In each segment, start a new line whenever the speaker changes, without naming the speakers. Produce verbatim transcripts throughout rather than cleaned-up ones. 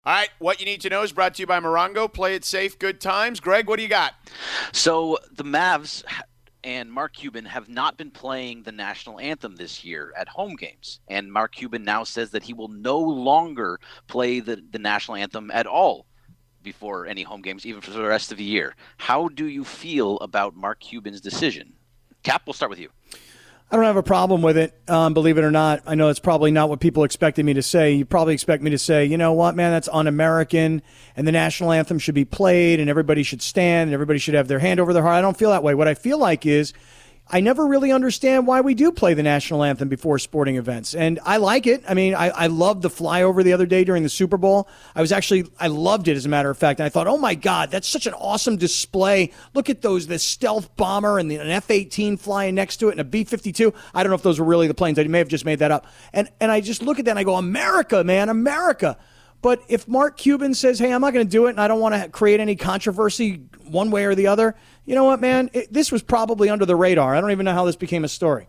All right, what you need to know is brought to you by Morongo. Play it safe, good times. Greg, what do you got?
So the Mavs and Mark Cuban have not been playing the national anthem this year at home games. And Mark Cuban now says that he will no longer play the, the national anthem at all before any home games, even for the rest of the year. How do you feel about Mark Cuban's decision? Cap, we'll start with you.
I don't have a problem with it, um, believe it or not. I know it's probably not what people expected me to say. You probably expect me to say, you know what, man, that's un-American, and the national anthem should be played, and everybody should stand, and everybody should have their hand over their heart. I don't feel that way. What I feel like is I never really understand why we do play the national anthem before sporting events. And I like it. I mean, I, I loved the flyover the other day during the Super Bowl. I was actually, I loved it, as a matter of fact. And I thought, oh, my God, that's such an awesome display. Look at those, the stealth bomber and the, an F eighteen flying next to it and a B fifty-two. I don't know if those were really the planes. I may have just made that up. And, and I just look at that and I go, America, man, America. But if Mark Cuban says, hey, I'm not going to do it and I don't want to create any controversy one way or the other, you know what, man? It, this was probably under the radar. I don't even know how this became a story.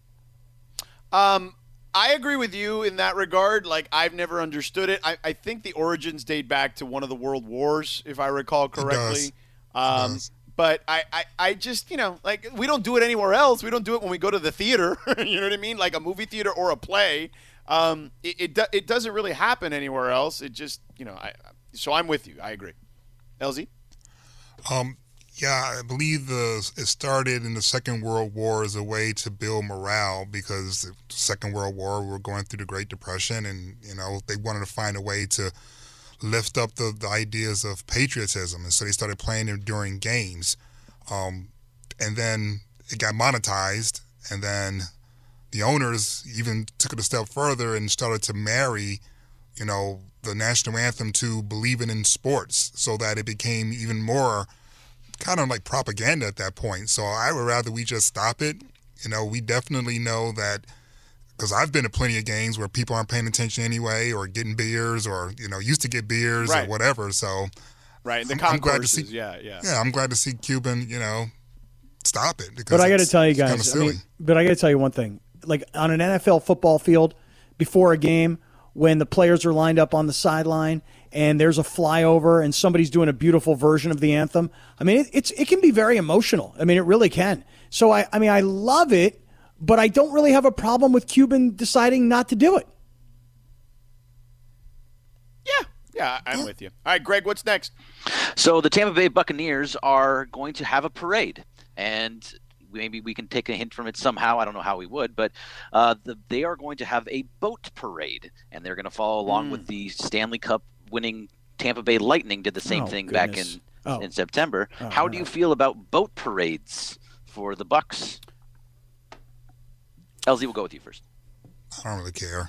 Um, I agree with you in that regard. Like, I've never understood it. I, I think the origins date back to one of the world wars, if I recall correctly.
It does.
Um,
it does.
But I, I, I just, you know, like, we don't do it anywhere else. We don't do it when we go to the theater. You know what I mean? Like a movie theater or a play. Um, it it, do, it doesn't really happen anywhere else. It just, you know, I so I'm with you. I agree. L Z?
Um, yeah, I believe the it started in the Second World War as a way to build morale, because the Second World War, we were going through the Great Depression, and, you know, they wanted to find a way to lift up the, the ideas of patriotism, and so they started playing it during games. Um, and then it got monetized, and then the owners even took it a step further and started to marry, you know, the national anthem to believing in sports, so that it became even more kind of like propaganda at that point. So I would rather we just stop it. You know, we definitely know that, because I've been to plenty of games where people aren't paying attention anyway, or getting beers, or, you know, used to get beers
Right.
or whatever. So
Right, the
I'm, I'm glad to
concourses,
see,
yeah, yeah.
yeah, I'm glad to see Cuban, you know, stop it. Because
But I got to
it's-
tell you
it's kinda
guys, I
silly.
mean, but I got to tell you one thing. Like on an N F L football field, before a game, when the players are lined up on the sideline and there's a flyover and somebody's doing a beautiful version of the anthem, I mean, it, it's it can be very emotional. I mean, it really can. So I, I mean, I love it, but I don't really have a problem with Cuban deciding not to do it.
Yeah, yeah, I'm with you. All right, Greg, what's next?
So the Tampa Bay Buccaneers are going to have a parade, and maybe we can take a hint from it somehow. I don't know how we would, but uh, the, they are going to have a boat parade, and they're going to follow along
Mm.
with the Stanley Cup winning Tampa Bay Lightning did the same
Oh,
thing back in,
goodness. Oh.
in September.
Oh,
how
all
do you
right.
feel about boat parades for the Bucks? L Z, will go with you first.
I don't really care.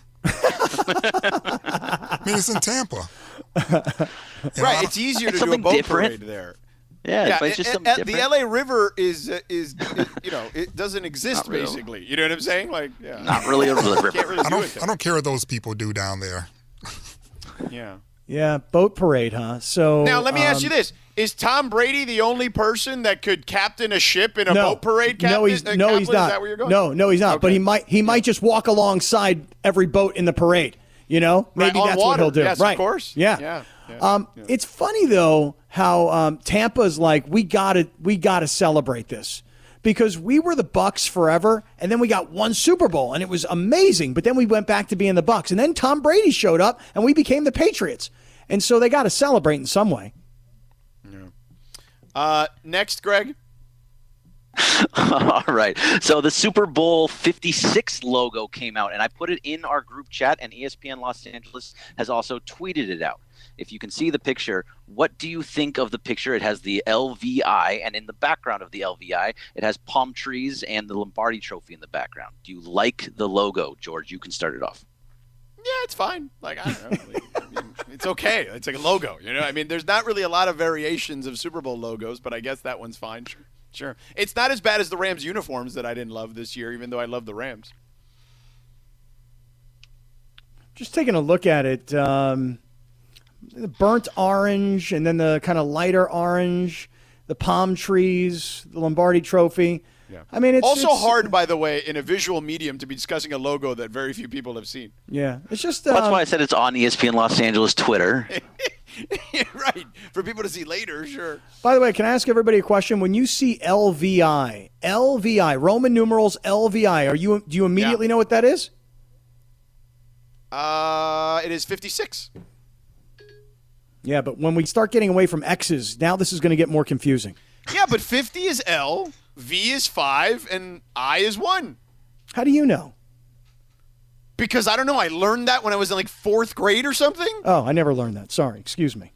I mean, it's in Tampa. You know, I
Right,
don't-
it's easier
It's
to do a
something
boat
different.
parade there.
Yeah,
Yeah,
but it's just
a-
something
a- the
different.
L A River is uh, is, is you know, it doesn't exist
Not really.
basically. You know what I'm saying? Like, yeah,
Not really a river.
Can't really
I
do it
don't.
there.
I don't care what those people do down there.
Yeah.
Yeah, boat parade, huh? So
Now let me ask
um,
you this: is Tom Brady the only person that could captain a ship in a
no,
boat parade? Captain,
no, he's
uh,
no, he's
Kaplan?
not.
Is that where you're going?
No, no, he's not. But
Okay.
he might, he might just walk alongside every boat in the parade. You know,
Right,
maybe
on
that's what
water.
he'll do.
Yes, of
right?
course.
Yeah.
Yeah, yeah,
Um,
yeah.
It's funny though how um, Tampa's like, we gotta, we gotta celebrate this. Because we were the Bucks forever, and then we got one Super Bowl, and it was amazing. But then we went back to being the Bucks, and then Tom Brady showed up, and we became the Patriots. And so they got to celebrate in some way.
Uh, next, Greg.
All right. So the Super Bowl fifty-six logo came out, and I put it in our group chat, and E S P N Los Angeles has also tweeted it out. If you can see the picture, what do you think of the picture? It has the L V I, and in the background of the L V I, it has palm trees and the Lombardi Trophy in the background. Do you like the logo, George? You can start it off.
Yeah, it's fine. Like, I don't know. Like, I mean, it's okay. It's like a logo, you know? I mean, there's not really a lot of variations of Super Bowl logos, but I guess that one's fine. Sure. Sure. It's not as bad as the Rams uniforms that I didn't love this year, even though I love the Rams.
Just taking a look at it, um, the burnt orange and then the kind of lighter orange, the palm trees, the Lombardi Trophy.
Yeah.
I mean, it's
also
it's,
hard, by the way, in a visual medium to be discussing a logo that very few people have seen.
Yeah, it's just. Um,
That's why I said it's on E S P N Los Angeles Twitter.
Right. For people to see later, sure.
By the way, can I ask everybody a question? When you see L V I, L V I, Roman numerals L V I, are you do you immediately
Yeah.
know what that is?
Uh, it is fifty-six.
Yeah, but when we start getting away from X's, now this is going to get more confusing.
Yeah, but fifty is L, V is five, and I is one.
How do you know?
Because I don't know. I learned that when I was in like fourth grade or something.
Oh, I never learned that. Sorry, excuse me.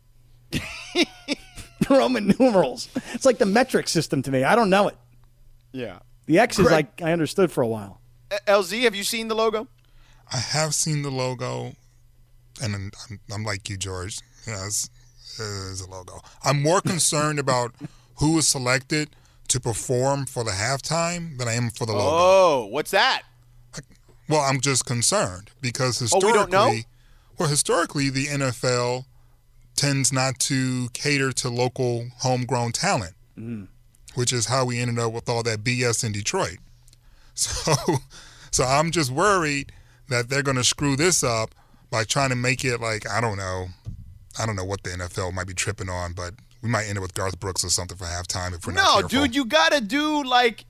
Roman numerals. It's like the metric system to me. I don't know it.
Yeah.
The X's
Greg-
I, I understood for a while.
L Z, have you seen the logo?
I have seen the logo, and I'm, I'm like you, George. Yeah, it's, it's a logo. I'm more concerned about who is selected to perform for the halftime than I am for the logo.
Oh, what's that?
Well, I'm just concerned because
Oh,
historically,
we don't know?
well, historically, the N F L tends not to cater to local homegrown talent,
Mm.
which is how we ended up with all that B S in Detroit. So, so I'm just worried that they're going to screw this up by trying to make it like, I don't know, I don't know what the N F L might be tripping on, but we might end up with Garth Brooks or something for halftime if we're not
No,
careful.
dude, you gotta do like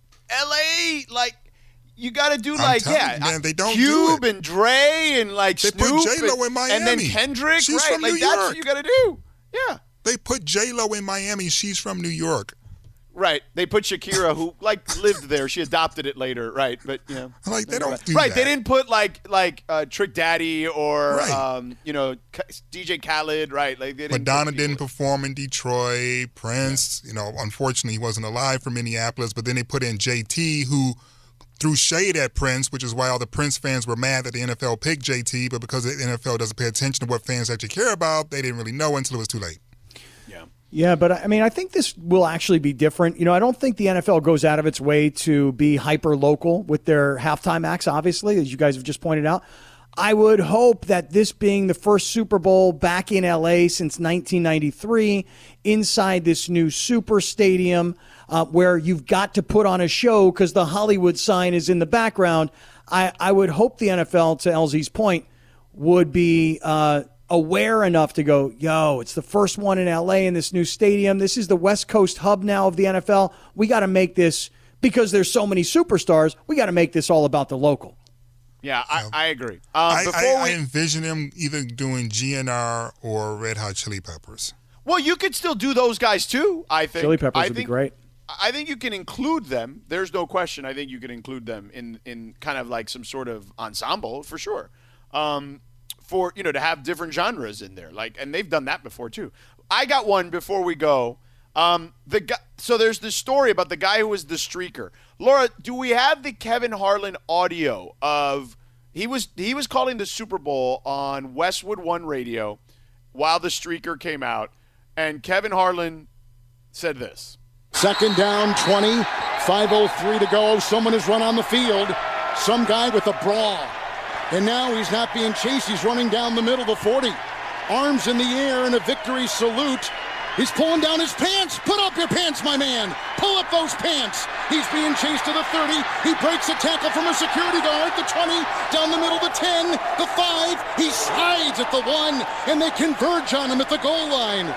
L A, like you gotta do
I'm
like
telling
yeah,
you, man, they don't
Cube
do it.
and Dre and like
They put
Snoop
J-Lo
and,
in
and then
Miami.
Kendrick,
She's
right?
from
Like
New
that's
York.
what you gotta do. Yeah,
They put J-Lo in Miami. She's from New York.
right. They put Shakira, who like lived there. She adopted it later, right? But you know,
Like, they don't do
right.
that.
They didn't put like like uh, Trick Daddy or
Right.
um, you know K- D J Khaled, right? Like they didn't.
Madonna
put
didn't
people-
perform in Detroit. Prince, you know, unfortunately, he wasn't alive for Minneapolis. But then they put in J T, who threw shade at Prince, which is why all the Prince fans were mad that the N F L picked J T. But because the N F L doesn't pay attention to what fans actually care about, they didn't really know until it was too late.
Yeah.
Yeah, but I mean, I think this will actually be different. You know, I don't think the N F L goes out of its way to be hyper local with their halftime acts, obviously, as you guys have just pointed out. I would hope that this being the first Super Bowl back in L A since nineteen ninety-three, inside this new super stadium, uh, where you've got to put on a show because the Hollywood sign is in the background, I, I would hope the N F L, to L Z's point, would be uh, aware enough to go, yo, it's the first one in L A in this new stadium. This is the West Coast hub now of the N F L. We got to make this, because there's so many superstars, we got to make this all about the local.
Yeah, I, I agree. Um,
I,
before
I, I
we,
envision him either doing G N R or Red Hot Chili Peppers.
well, you could still do those guys too. I think
Chili Peppers
I
would be
think,
great.
I think you can include them. There's no question. I think you can include them in in kind of like some sort of ensemble for sure. Um, for you know to have different genres in there, like, and they've done that before too. I got one before we go. Um, the guy, so there's this story about the guy who was the streaker. Laura, do we have the Kevin Harlan audio of he was he was calling the Super Bowl on Westwood One Radio while the streaker came out, and Kevin Harlan said this.
Second down, twenty, five oh three to go. Someone has run on the field. Some guy with a bra. And now he's not being chased. He's running down the middle of the forty. Arms in the air in a victory salute. He's pulling down his pants. Put up your pants, my man. Pull up those pants. He's being chased to the thirty. He breaks a tackle from a security guard. The twenty, down the middle, the ten, the five. He slides at the one, and they converge on him at the goal line.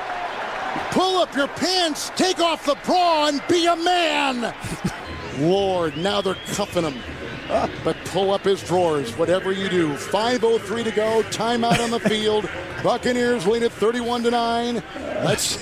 Pull up your pants, take off the bra, and be a man. Lord, now they're cuffing him. But pull up his drawers, whatever you do. five oh three to go, timeout on the field. Buccaneers lead at thirty-one to nine. Let's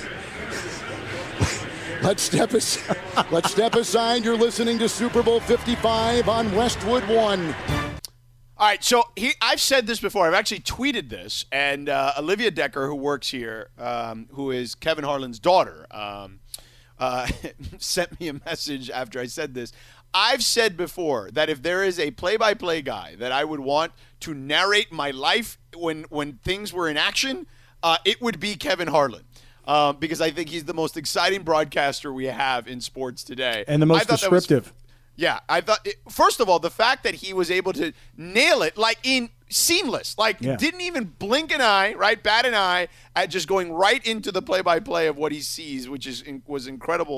let's step aside. Let's step aside. You're listening to Super Bowl fifty-five on Westwood One.
All right, so he, I've said this before. I've actually tweeted this, and uh, Olivia Decker, who works here, um, who is Kevin Harlan's daughter, um, uh, sent me a message after I said this. I've said before that if there is a play-by-play guy that I would want to narrate my life when when things were in action, uh, it would be Kevin Harlan. Um, because I think he's the most exciting broadcaster we have in sports today.
And the
I
most
thought that was-
descriptive.
yeah, I thought, it, first of all, the fact that he was able to nail it, like in seamless, like
Yeah.
didn't even blink an eye, right, bat an eye, at just going right into the play-by-play of what he sees, which is was incredible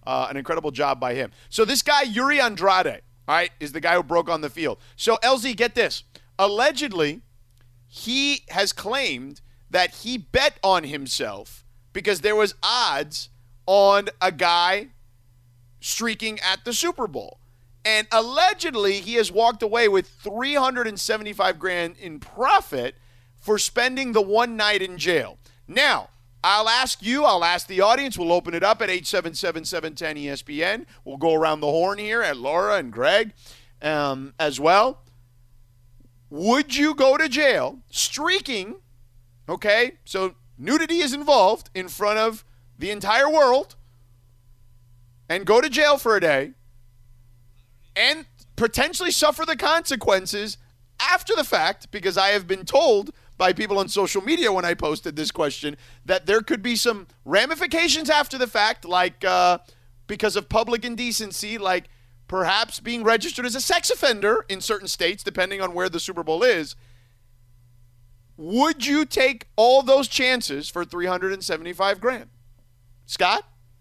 Uh, an incredible job by him. So this guy, Yuri Andrade, all right, is the guy who broke on the field. So, L Z, get this. Allegedly, he has claimed that he bet on himself because there was odds on a guy streaking at the Super Bowl. And allegedly, he has walked away with three hundred seventy-five grand in profit for spending the one night in jail. Now, I'll ask you, I'll ask the audience, we'll open it up at eight seven seven, seven one zero, E S P N. We'll go around the horn here at Laura and Greg um, as well. Would you go to jail streaking, okay, so nudity is involved in front of the entire world, and go to jail for a day and potentially suffer the consequences after the fact, because I have been told by people on social media when I posted this question that there could be some ramifications after the fact, like uh, because of public indecency, like perhaps being registered as a sex offender in certain states, depending on where the Super Bowl is. Would you take all those chances for three hundred seventy-five grand? Scott?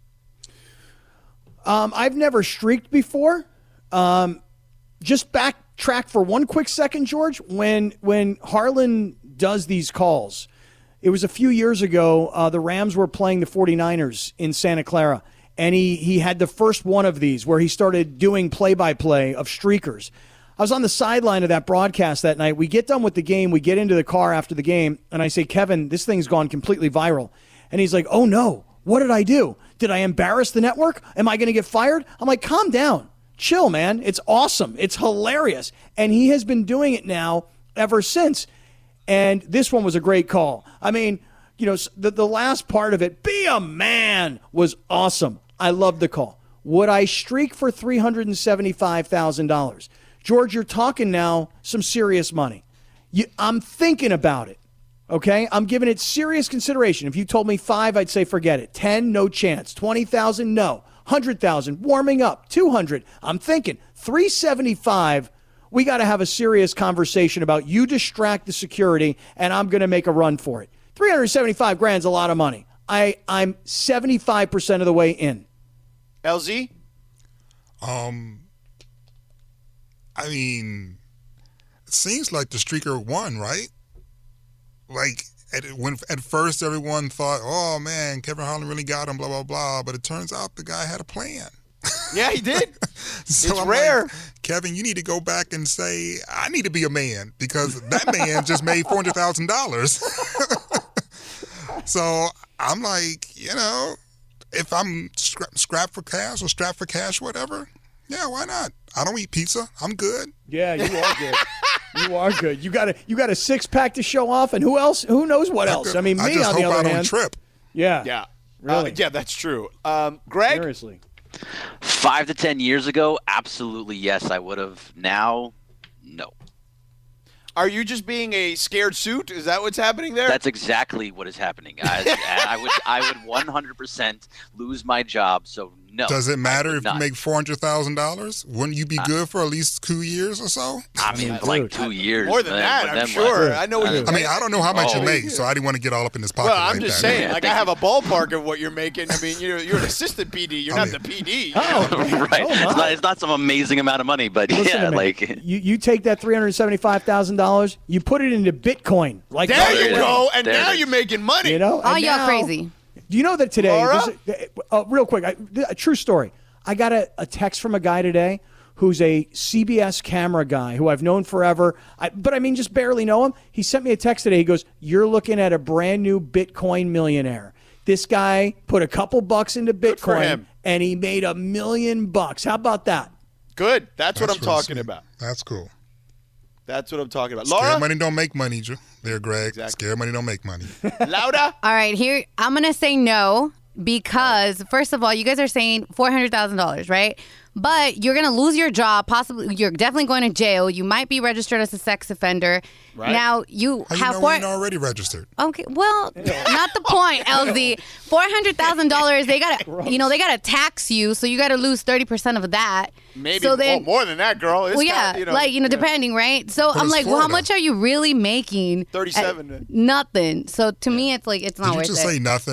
Um, I've never streaked before. Um, just backtrack for one quick second, George. When when Harlan does these calls, it was a few years ago. Uh, the Rams were playing the forty-niners in Santa Clara, and he, he had the first one of these where he started doing play-by-play of streakers. I was on the sideline of that broadcast that night. We get done with the game. We get into the car after the game, and I say, Kevin, this thing's gone completely viral. And he's like, oh, no. What did I do? Did I embarrass the network? Am I going to get fired? I'm like, calm down. Chill, man. It's awesome. It's hilarious. And he has been doing it now ever since. And this one was a great call. I mean, you know, the, the last part of it, be a man, was awesome. I loved the call. Would I streak for three hundred seventy-five thousand dollars? George, you're talking now some serious money. You, I'm thinking about it, okay? I'm giving it serious consideration. If you told me five, I'd say forget it. ten, no chance. twenty thousand, no. one hundred thousand, warming up. two hundred, I'm thinking. three seventy-five, we got to have a serious conversation about you distract the security, and I'm going to make a run for it. three hundred seventy-five grand's a lot of money. I, I'm seventy-five percent of the way in.
L Z?
Um, I mean, it seems like the streaker won, right? Like, at, when at first everyone thought, oh, man, Kevin Harlan really got him, blah, blah, blah. But it turns out the guy had a plan.
Yeah, he did.
So
it's
I'm
rare.
Like, Kevin, you need to go back and say, I need to be a man because that man just made four hundred thousand dollars. So I'm like, you know, if I'm stra- strapped for cash or strapped for cash, whatever, yeah, why not? I don't eat pizza. I'm good.
Yeah, you are good. You are good. You got a you got a six pack to show off, and who else? Who knows what else? I mean, me
I just
on the
hope I
other
don't
hand.
trip.
Yeah,
Yeah.
Really?
Uh, yeah, that's true. Um, Greg?
Seriously.
Five to ten years ago, absolutely yes, I would have. Now, no.
Are you just being a scared suit? Is that what's happening there?
That's exactly what is happening. I, I would, I would one hundred percent lose my job. So no.
Does it matter if
not.
you make four hundred thousand dollars? Wouldn't you be
Uh,
for at least two years or so?
I mean,
Dude.
like two years.
More than
then-
that,
but
I'm
then
sure.
what?
I know what you're
I mean, I don't know how much
Oh.
you make, so I didn't want to get all up in this pocket.
Well, I'm
like
just
that.
saying,
Yeah,
like I
thank
have a ballpark of what you're making. I mean, you're you're an assistant P D. You're
I
not
mean-
the P D.
Oh,
right.
Oh,
it's,
my.
not, it's not some amazing amount of money, but
Listen
yeah,
to me.
like
you, you take that three hundred seventy-five thousand dollars, you put it into Bitcoin. Like
There
right
you
away.
go, and
There
now
it is.
you're making money.
You know?
Oh,
And
y'all
now-
crazy.
Do you know that today?
Laura?
this is- uh, real quick, I, a true story. I got a, a text from a guy today who's a C B S camera guy who I've known forever, I, but I mean just barely know him. He sent me a text today. He goes, "You're looking at a brand new Bitcoin millionaire." This guy put a couple bucks into
for
Bitcoin
him.
and he made a million bucks. How about that?
Good. That's, what I'm
That's really
talking
sweet.
about.
That's cool.
That's what I'm talking about.
Scared
Laura,
money don't make money, Drew. There, Greg.
Exactly.
Scared money don't make money.
Lauda.
All right, here I'm gonna say no because first of all, you guys are saying four hundred thousand dollars, right? But you're gonna lose your job. Possibly, you're definitely going to jail. You might be registered as a sex offender.
Right.
Now you
How you
have
know
four.
we ain't already registered?
Okay, well, not the point, L Z. Four hundred thousand dollars. They gotta, you know, they gotta tax you, so you gotta lose thirty percent of that.
Maybe
So then,
oh, more than that, girl. It's
well,
got,
yeah,
you know,
like you know,
yeah.
depending, right? So I'm
it's
like, well, how
Florida.
much are you really making?
thirty-seven.
At nothing. So to me, it's like it's not
Did you
worth
just
it.
say nothing?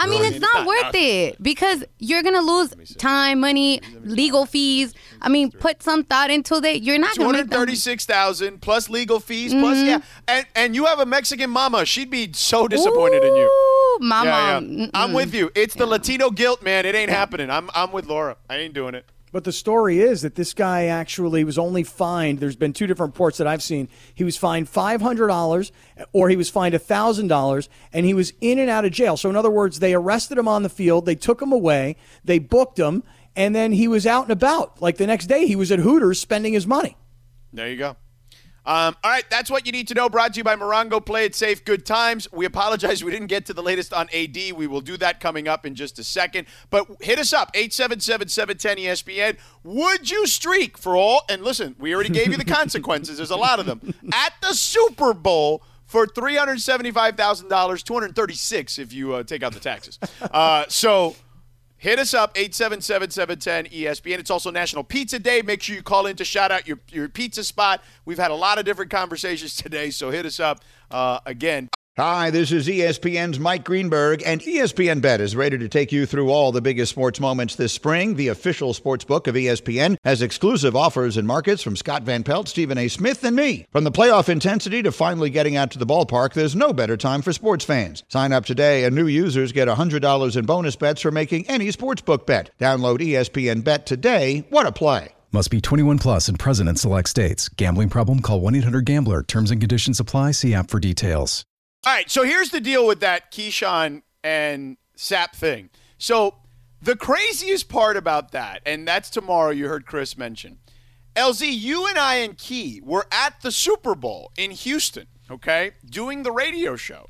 I mean, it's not worth it because you're going to lose time, money, legal fees. I mean, put some thought into it. You're not
two
going to
hundred thirty-six thousand dollars plus legal fees, plus,
Mm-hmm.
yeah. And and you have a Mexican mama. She'd be so disappointed in you.
Ooh, my
Yeah,
mom.
yeah. I'm with you. It's the Latino guilt, man. It ain't happening. I'm I'm with Laura. I ain't doing it.
But the story is that this guy actually was only fined. There's been two different reports that I've seen. He was fined five hundred dollars or he was fined one thousand dollars, and he was in and out of jail. So, in other words, they arrested him on the field. They took him away. They booked him. And then he was out and about. Like the next day, he was at Hooters spending his money.
There you go. Um, all right, that's what you need to know. Brought to you by Morongo. Play it safe. Good times. We apologize we didn't get to the latest on A D. We will do that coming up in just a second. But hit us up, eight seven seven, seven one zero, E S P N. Would you streak for all? And listen, we already gave you the consequences. There's a lot of them. At the Super Bowl for three hundred seventy-five thousand dollars, two hundred thirty-six if you uh, take out the taxes. Uh, so... Hit us up, eight seven seven, seven one zero, E S P N. It's also National Pizza Day. Make sure you call in to shout out your, your pizza spot. We've had a lot of different conversations today, so hit us up uh, again.
Hi, this is E S P N's Mike Greenberg, and E S P N Bet is ready to take you through all the biggest sports moments this spring. The official sports book of E S P N has exclusive offers and markets from Scott Van Pelt, Stephen A. Smith, and me. From the playoff intensity to finally getting out to the ballpark, there's no better time for sports fans. Sign up today, and new users get one hundred dollars in bonus bets for making any sportsbook bet. Download E S P N Bet today. What a play.
Must be twenty-one plus and present in select states. Gambling problem? Call one eight hundred gambler. Terms and conditions apply. See app for details.
All right, so here's the deal with that Keyshawn and Sapp thing. So the craziest part about that, and that's tomorrow, you heard Chris mention, L Z, you and I and Key were at the Super Bowl in Houston, okay, doing the radio show.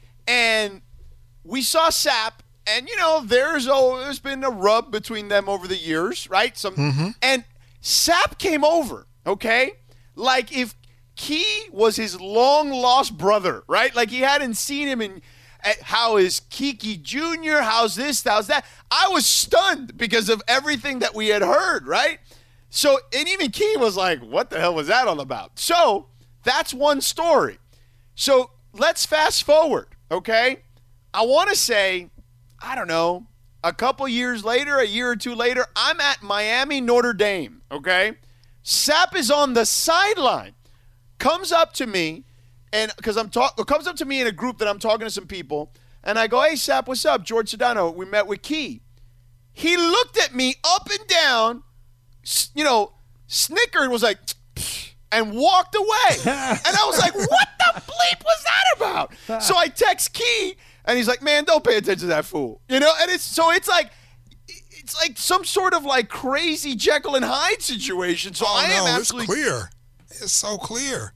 And we saw Sapp, and, you know, there's oh, there's been a rub between them over the years, right? Some, mm-hmm. And Sapp came over, okay, like if Key was his long-lost brother, right? Like he hadn't seen him in uh, how is Kiki Junior? How's this? How's that? I was stunned because of everything that we had heard, right? So, and even Key was like, what the hell was that all about? So, that's one story. So, let's fast forward, okay? I want to say, I don't know, a couple years later, a year or two later, I'm at Miami Notre Dame, okay? Sapp is on the sideline. Comes up to me, and because I'm talking, comes up to me in a group that I'm talking to some people, and I go, "Hey, Sapp, what's up? George Sedano, we met with Key." He looked at me up and down, you know, snickered, was like, and walked away. And I was like, "What the bleep was that about?" So I text Key, and he's like, "Man, don't pay attention to that fool," you know. And it's so it's like. It's like some sort of like crazy Jekyll and Hyde situation. So
oh,
I am
no,
absolutely
it's clear. It's so clear.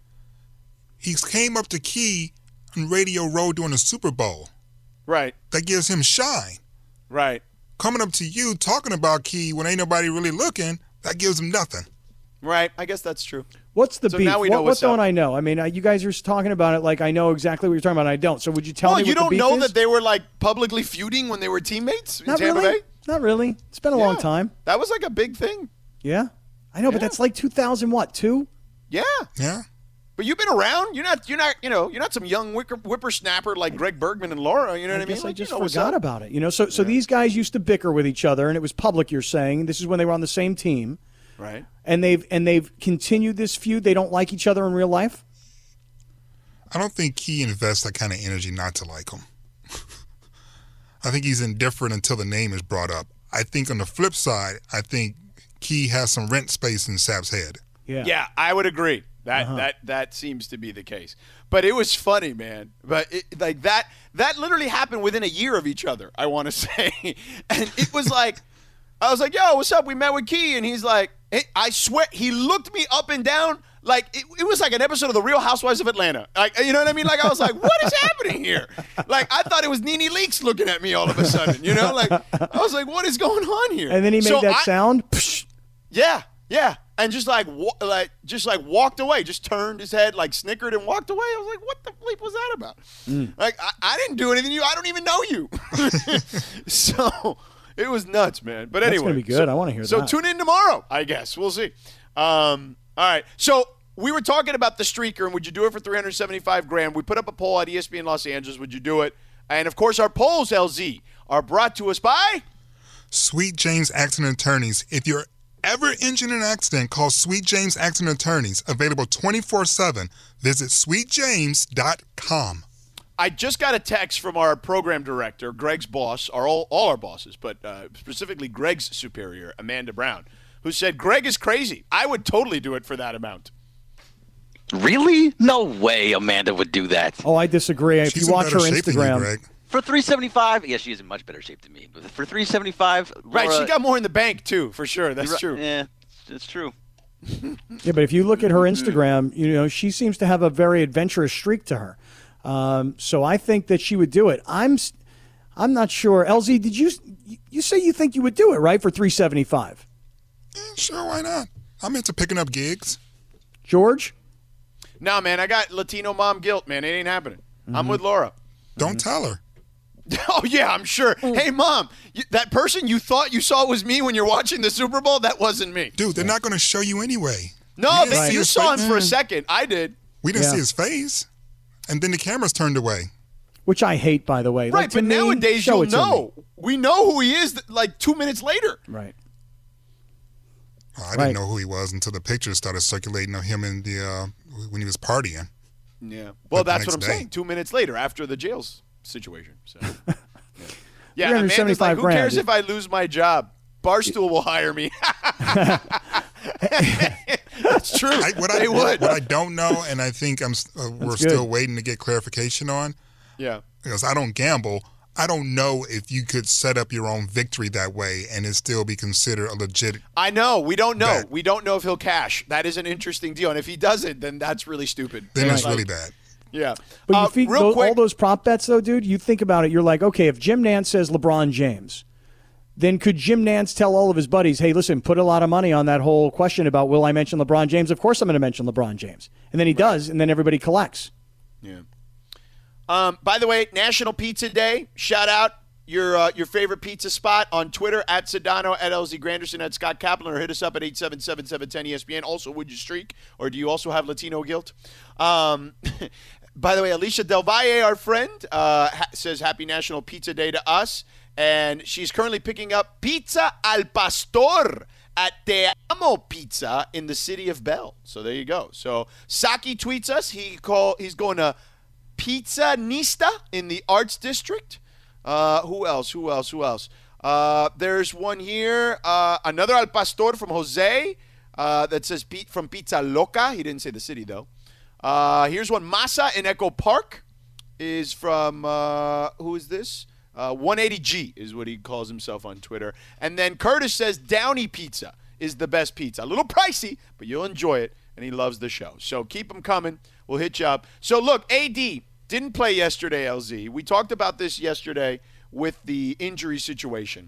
He came up to Key on Radio Row during the Super Bowl.
Right.
That gives him shine.
Right.
Coming up to you talking about Key when ain't nobody really looking, that gives him nothing.
Right. I guess that's true.
What's the
so
beef?
Now we
what
know
what
what's
don't
up.
I know? I mean, uh, you guys are talking about it like I know exactly what you're talking about, and I don't. So would you tell
well,
me what
you
the
don't
beef
know
is?
that they were like publicly feuding when they were teammates in
Not
Tampa
really.
Bay?
Not really. It's been a
Yeah.
long time.
That was like a big thing.
Yeah. I know, but
Yeah.
that's like two thousand what, two?
Yeah.
Yeah.
But you've been around. You're not. You're not. You know. You're not some young whipper, whippersnapper like Greg Bergman and Laura. You know what I,
I guess
mean?
I
Like,
just
you know what's
forgot
up.
about it. You know, so so these guys used to bicker with each other, and it was public. You're saying this is when they were on the same team,
Right.
and they've and they've continued this feud. They don't like each other in real life.
I don't think Key invests that kind of energy not to like him. I think he's indifferent until the name is brought up. I think on the flip side, I think Key has some rent space in Sapp's head.
Yeah.
Yeah, I would agree. That
Uh-huh.
that that seems to be the case. But it was funny, man. But it, like that that literally happened within a year of each other, I want to say. And it was like I was like, "Yo, what's up? We met with Key." And he's like, hey, I swear he looked me up and down like it, it was like an episode of The Real Housewives of Atlanta. Like, you know what I mean? Like I was like, "What is happening here?" Like I thought it was Nene Leakes looking at me all of a sudden, you know? Like I was like, "What is going on here?"
And then he made
So
that
I-
sound. Psh.
Yeah, yeah, and just like wa- like just like walked away, just turned his head, like snickered and walked away. I was like, "What the bleep was that about?"
Mm.
Like I, I didn't do anything to you. I don't even know you. So it was nuts, man. But
That's
anyway,
gonna be good.
So,
I wanna hear
so
that.
tune in tomorrow, I guess. We'll see. Um, all right, so. We were talking about the streaker, and would you do it for three hundred seventy-five grand? We put up a poll at E S P N Los Angeles. Would you do it? And, of course, our polls, L Z, are brought to us by
Sweet James Accident Attorneys. If you're ever injured in an accident, call Sweet James Accident Attorneys. Available twenty-four seven. Visit sweet james dot com.
I just got a text from our program director, Greg's boss, or all, all our bosses, but uh, specifically Greg's superior, Amanda Brown, who said, Greg is crazy. I would totally do it for that amount.
Really? No way Amanda would do that.
Oh, I disagree. If
She's
you
in
watch her
better shape than you,
Instagram.
Greg.
For three seventy-five, yeah, she's in much better shape than me. But for three seventy-five,
Right,
Laura,
she got more in the bank, too, for sure. That's true.
Yeah, that's true.
Yeah, but if you look at her Instagram, you know, she seems to have a very adventurous streak to her. Um, so I think that she would do it. I'm s- I'm not sure. L Z, did you you say you think you would do it, right, for three seventy-five?
Yeah, sure, why not? I'm into picking up gigs.
George?
No, man, I got Latino mom guilt, man. It ain't happening.
Mm-hmm.
I'm with Laura.
Don't tell her.
Oh, yeah, I'm sure. Hey, Mom, you, that person you thought you saw was me when you're watching the Super Bowl, that wasn't me.
Dude, they're not going to show you anyway.
No,
We didn't
they,
see
you
his
saw him
face.
for a second. I did.
We didn't
Yeah.
see his face. And then the cameras turned away.
Which I hate, by the way. Like,
Right,
to
but
me,
nowadays
show
you'll
it to me.
know. We know who he is like two minutes later.
Right.
Oh, I didn't
Right.
know who he was until the pictures started circulating of him in the uh, when he was partying.
Yeah. Well,
Like the
that's what
next
I'm
day.
saying. Two minutes later, after the jails situation. So. yeah, yeah
three hundred
Amanda's
seventy-five
like, who
grand.
cares if I lose my job? Barstool will hire me. That's true.
I, what, I,
they
what,
would.
what I don't know, and I think I'm s- uh, we're
good.
still waiting to get clarification on,
yeah.
because I don't gamble. I don't know if you could set up your own victory that way and it still be considered a legit.
I know. We don't know.
Bet.
We don't know if he'll cash. That is an interesting deal. And if he doesn't, then that's really stupid.
Then it's
Like,
really bad.
Yeah.
But you
Uh,
think
real
tho-
quick,
all those prop bets, though, dude, you think about it, you're like, okay, if Jim Nantz says LeBron James, then could Jim Nantz tell all of his buddies, hey, listen, put a lot of money on that whole question about will I mention LeBron James? Of course I'm going to mention LeBron James. And then he does, and then everybody collects.
Yeah. Um, by the way, National Pizza Day. Shout out your uh, your favorite pizza spot on Twitter at Sedano, at L Z Granderson, at Scott Kaplan, or hit us up at eight seven seven, seven one zero, E S P N. Also, would you streak, or do you also have Latino guilt? Um, by the way, Alicia Del Valle, our friend, uh, ha- says Happy National Pizza Day to us. And she's currently picking up Pizza al Pastor at Te Amo Pizza in the city of Bell. So there you go. So Saki tweets us. He call he's going to Pizza Nista in the Arts District. Uh, who else? Who else? Who else? Uh, there's one here. Uh, another al pastor from Jose uh, that says Pete from Pizza Loca. He didn't say the city though. Uh, here's one. Masa in Echo Park is from uh, who is this? Uh, one eighty G is what he calls himself on Twitter. And then Curtis says Downey Pizza is the best pizza. A little pricey, but you'll enjoy it. And he loves the show. So keep them coming. We'll hit you up. So look, A D didn't play yesterday, L Z. We talked about this yesterday with the injury situation.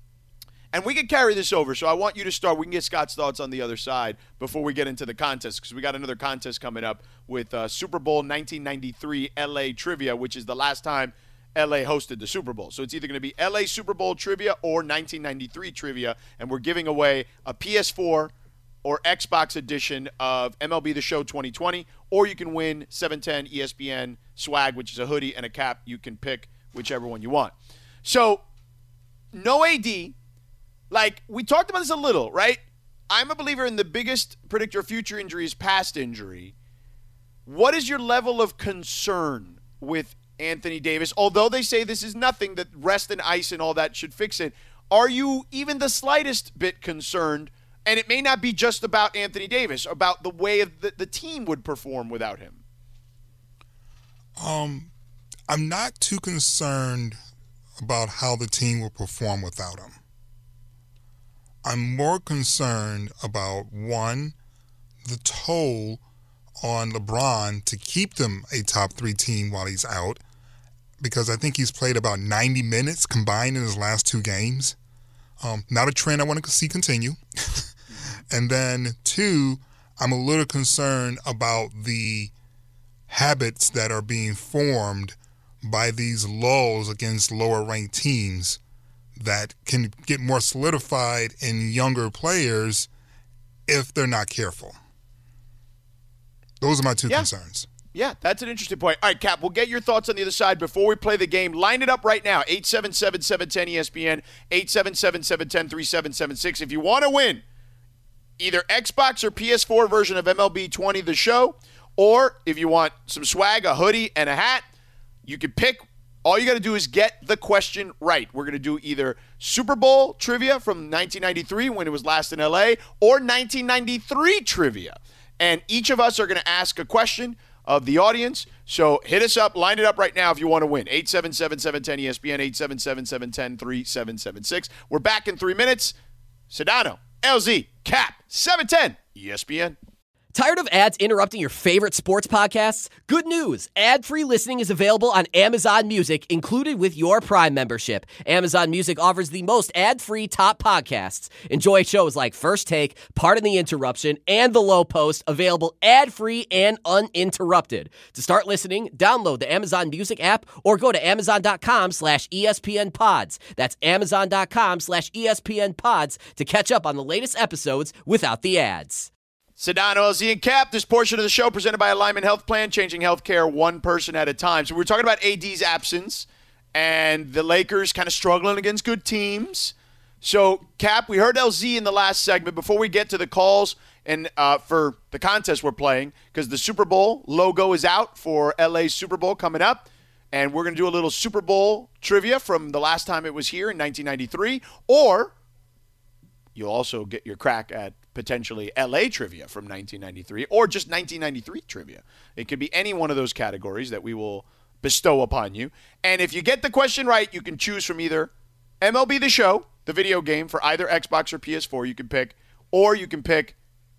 And we can carry this over. So I want you to start. We can get Scott's thoughts on the other side before we get into the contest, because we got another contest coming up with uh, Super Bowl nineteen ninety-three L A Trivia, which is the last time L A hosted the Super Bowl. So it's either going to be L A Super Bowl Trivia or nineteen ninety-three Trivia, and we're giving away a P S four or Xbox edition of M L B The Show twenty twenty, or you can win seven ten E S P N swag, which is a hoodie and a cap. You can pick whichever one you want. So, no A D. Like, we talked about this a little, right? I'm a believer in the biggest predictor of future injury is past injury. What is your level of concern with Anthony Davis? Although they say this is nothing, that rest and ice and all that should fix it, are you even the slightest bit concerned? And it may not be just about Anthony Davis, about the way the, the team would perform without him.
Um, I'm not too concerned about how the team will perform without him. I'm more concerned about, one, the toll on LeBron to keep them a top three team while he's out, because I think he's played about ninety minutes combined in his last two games. Um, not a trend I want to see continue. And then, two, I'm a little concerned about the habits that are being formed by these lulls against lower-ranked teams that can get more solidified in younger players if they're not careful. Those are my two
Yeah.
concerns.
Yeah, that's an interesting point. All right, Cap, we'll get your thoughts on the other side before we play the game. Line it up right now, eight seven seven, seven one zero, E S P N, eight seven seven, seven one zero, three seven seven six. If you want to win either Xbox or P S four version of M L B twenty The Show, or if you want some swag, a hoodie, and a hat, you can pick. All you got to do is get the question right. We're going to do either Super Bowl trivia from nineteen ninety-three when it was last in L A, or nineteen ninety-three trivia. And each of us are going to ask a question of the audience. So hit us up, line it up right now if you want to win. eight seven seven, seven one zero, E S P N, eight seven seven, seven one zero, three seven seven six. We're back in three minutes. Sedano, L Z, Cap, seven ten, E S P N.
Tired of ads interrupting your favorite sports podcasts? Good news! Ad-free listening is available on Amazon Music, included with your Prime membership. Amazon Music offers the most ad-free top podcasts. Enjoy shows like First Take, Pardon the Interruption, and The Low Post, available ad-free and uninterrupted. To start listening, download the Amazon Music app or go to amazon.com slash ESPN pods. That's amazon.com slash ESPN pods to catch up on the latest episodes without the ads.
Sedano, L Z, and Cap. This portion of the show presented by Alignment Health Plan, changing healthcare one person at a time. So we were talking about A D's absence and the Lakers kind of struggling against good teams. So, Cap, we heard L Z in the last segment. Before we get to the calls and uh, for the contest we're playing, because the Super Bowl logo is out for L A's Super Bowl coming up, and we're going to do a little Super Bowl trivia from the last time it was here in nineteen ninety-three, or you'll also get your crack at potentially L A trivia from nineteen ninety-three, or just nineteen ninety-three trivia. It could be any one of those categories that we will bestow upon you. And if you get the question right, you can choose from either M L B The Show, the video game for either Xbox or P S four you can pick, or you can pick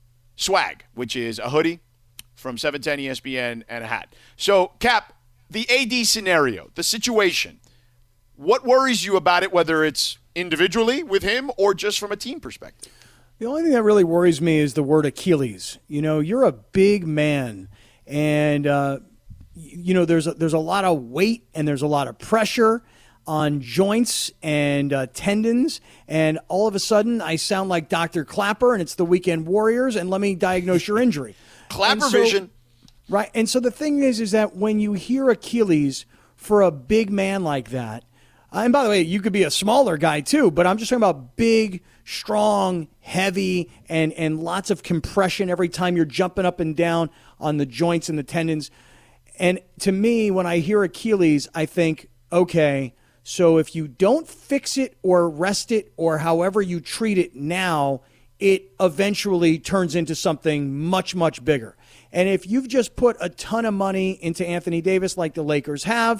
swag, which is a hoodie from seven ten E S P N and a hat. So, Cap, the A D scenario, the situation, what worries you about it, whether it's individually with him or just from a team perspective?
The only thing that really worries me is the word Achilles. You know, you're a big man, and uh, you know there's a, there's a lot of weight and there's a lot of pressure on joints and uh, tendons, and all of a sudden I sound like Doctor Clapper, and it's the Weekend Warriors, and let me diagnose your injury.
Clapper
so,
vision.
Right, and so the thing is, is that when you hear Achilles for a big man like that, uh, and by the way, you could be a smaller guy too, but I'm just talking about big, strong, heavy, and, and lots of compression every time you're jumping up and down on the joints and the tendons. And to me, when I hear Achilles, I think, okay, so if you don't fix it or rest it or however you treat it now, it eventually turns into something much, much bigger. And if you've just put a ton of money into Anthony Davis like the Lakers have,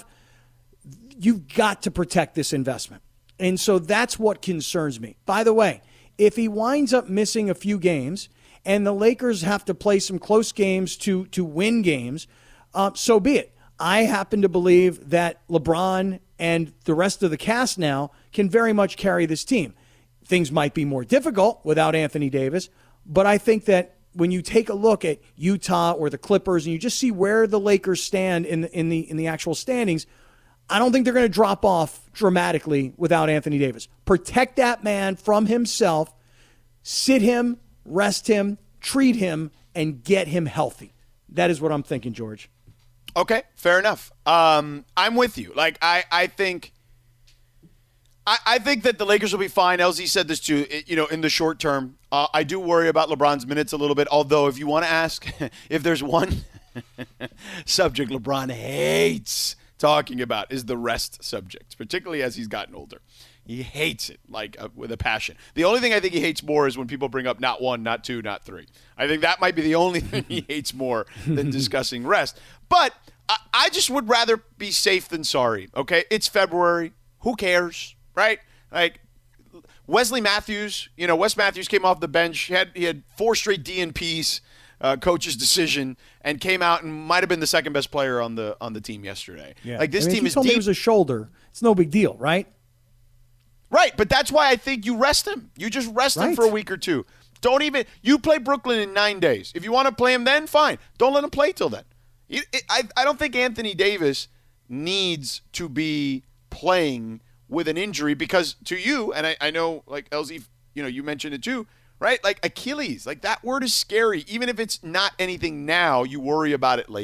you've got to protect this investment. And so that's what concerns me. By the way, if he winds up missing a few games and the Lakers have to play some close games to, to win games, uh, so be it. I happen to believe that LeBron and the rest of the cast now can very much carry this team. Things might be more difficult without Anthony Davis, but I think that when you take a look at Utah or the Clippers and you just see where the Lakers stand in the, in the, in the actual standings, I don't think they're going to drop off dramatically without Anthony Davis. Protect that man from himself, sit him, rest him, treat him, and get him healthy. That is what I'm thinking, George.
Okay, fair enough. Um, I'm with you. Like, I, I think I, I think that the Lakers will be fine. L Z said this too, it, you know, in the short term. Uh, I do worry about LeBron's minutes a little bit, although if you want to ask if there's one subject LeBron hates talking about is the rest subject, particularly as he's gotten older. He hates it, like, uh, with a passion. The only thing I think he hates more is when people bring up not one, not two, not three. I think that might be the only thing he hates more than discussing rest. But I, I just would rather be safe than sorry, okay? It's February. Who cares, right? Like, Wesley Matthews, you know, Wes Matthews came off the bench. He had, he had four straight D N Ps, uh, coach's decision, and came out and might have been the second best player on the on the team yesterday.
Yeah.
Like, this
I mean,
team
if you
is
told
deep.
me it was a shoulder, it's no big deal, right?
Right, but that's why I think you rest him. You just rest
Right.
him for a week or two. Don't even – you play Brooklyn in nine days. If you want to play him then, fine. Don't let him play till then. It, it, I, I don't think Anthony Davis needs to be playing with an injury because to you, and I, I know, like, L Z, you know, you mentioned it too, right? Like, Achilles, like, that word is scary. Even if it's not anything now, you worry about it later.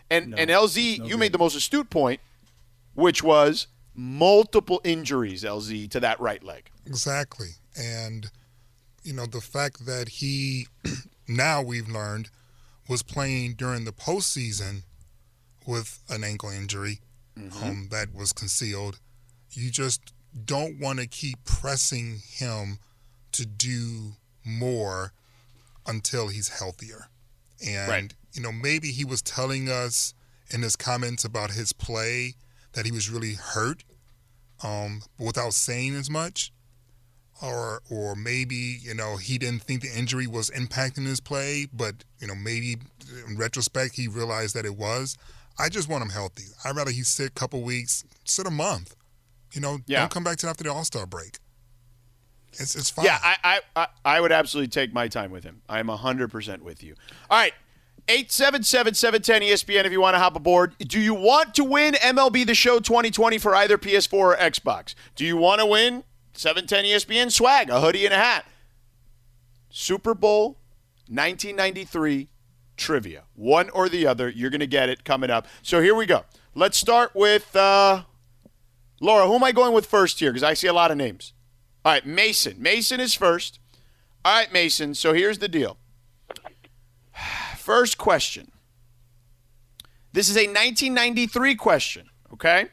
And
No,
and L Z,
no
you
good.
made the most astute point, which was multiple injuries, L Z, to that right leg.
Exactly. And, you know, the fact that he, now we've learned, was playing during the postseason with an ankle injury mm-hmm. um, that was concealed, you just don't want to keep pressing him to do more until he's healthier. And,
right.
you know, maybe he was telling us in his comments about his play that he was really hurt um, without saying as much. Or or maybe, you know, he didn't think the injury was impacting his play, but, you know, maybe in retrospect he realized that it was. I just want him healthy. I'd rather he sit a couple weeks, sit a month. You know,
yeah.
don't come back to after the All-Star break. It's it's fine.
Yeah, I, I, I would absolutely take my time with him. I'm one hundred percent with you. All right, eight seven seven, seven one zero, E S P N if you want to hop aboard. Do you want to win M L B The Show twenty twenty for either P S four or Xbox? Do you want to win seven ten E S P N swag, a hoodie and a hat? Super Bowl nineteen ninety-three trivia. One or the other. You're going to get it coming up. So here we go. Let's start with uh, Laura. Who am I going with first here? Because I see a lot of names. All right, Mason. Mason is first. All right, Mason. So here's the deal. First question. This is a nineteen ninety-three question, okay?